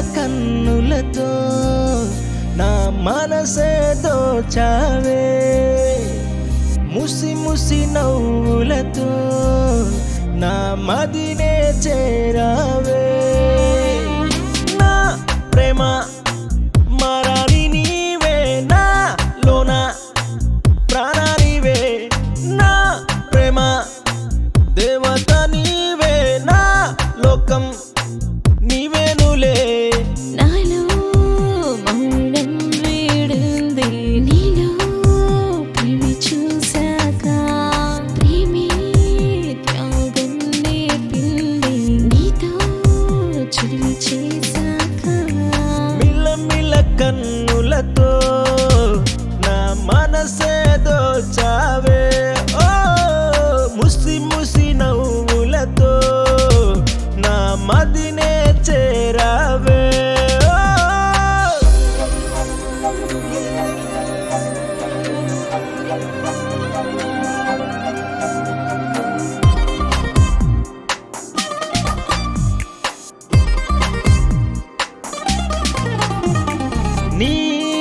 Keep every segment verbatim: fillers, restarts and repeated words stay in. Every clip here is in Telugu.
కన్నులతో నా మనసే దోచావే ముసి ముసి నవ్వులతో నా మదినే చేరావే నా ప్రేమ మరాని నీవే నా లోన ప్రాణానివే నా ప్రేమ దేవత నీవే నా లోకం నీవేనులే నాలో మౌనం వేడుంది నీలో ప్రేమ చూసాక ప్రేమే త్యాగం నేర్పింది నీతో చెలిమి చేశాక మిల్ల మిల్ల కన్నులతో నా మనసే దోచావే ఓ ముసి ముసి నవ్వులతో నా మదినే చేరావే ఓ నీ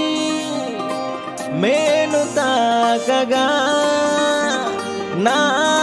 మేలు తాకగా నా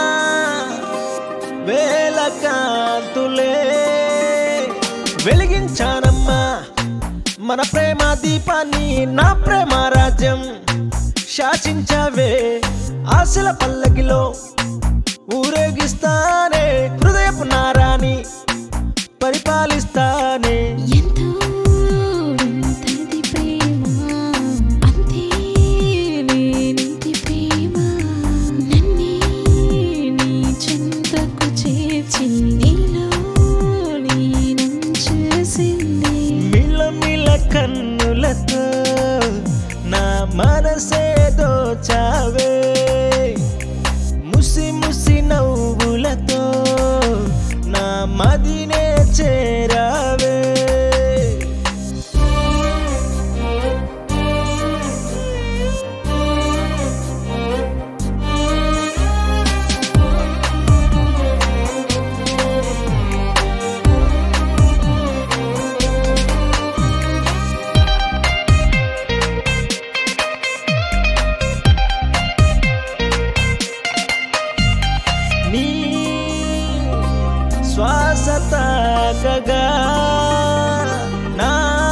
వేల కాంతులే వెలిగించానమ్మా మన ప్రేమ దీపాన్ని నా ప్రేమ రాజ్యం శాసించవే ఆశల పల్లకిలో ఊరేగిస్తానే హృదయపు నారాని పరిపాలిస్తానే ఎంతో వింతది ప్రేమ అంతే లేనిది ప్రేమ నన్నే నీ చెంతకు చేర్చి నీలో లీనం చేసింది మిల మిల కన్నులతో నా మనసే దోచావే ముసి ముసి నవ్వులతో నా మదినే చేరావే నీ శ్వాస తాకగా నా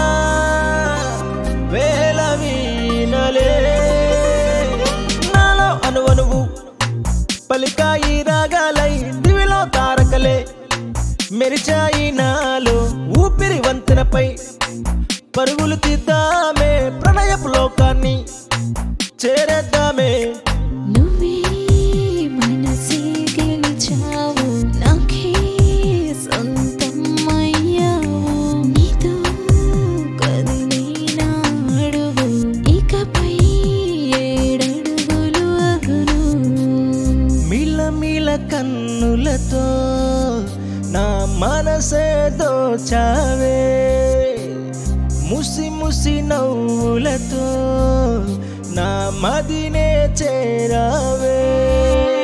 వేల వీణలే నాలో అనువనువు పలికాయి రాగాలై దివిలో తారకలే మెరిచాయి నాలో ఊపిరి వంతెనపై పరుగులు తీద్దామే ప్రణయపు లోకాన్ని చేరేద్దామే నువ్వే మనసే గెలిచావు నాకే సొంతం అయ్యావు నీతో కదిలే నా అడుగు ఇకపై ఏడడుగులు అగును మిల మిల కన్నులతో నా మనసే దోచావే ముసి ముసి నవ్వులతో నా మదినే చేరావే